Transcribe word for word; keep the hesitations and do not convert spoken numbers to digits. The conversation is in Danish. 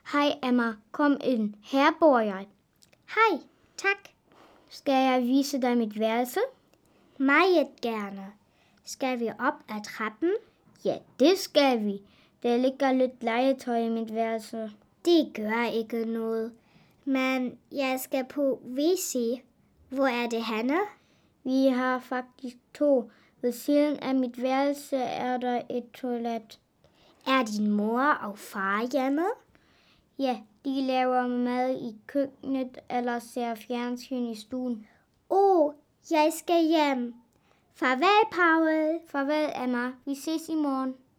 Hej Emma, kom ind. Her bor jeg. Hej, tak. Skal jeg vise dig mit værelse? Meget gerne. Skal vi op ad trappen? Ja, det skal vi. Der ligger lidt legetøj i mit værelse. Det gør ikke noget. Men jeg skal på wc. Hvor er det henne? Vi har faktisk to. Ved siden af mit værelse er der et toilet. Er din mor og far hjemme? Ja, de laver mad i køkkenet eller ser fjernsyn i stuen. Åh, oh, jeg skal hjem. Farvel, Paul. Farvel, Emma. Vi ses i morgen.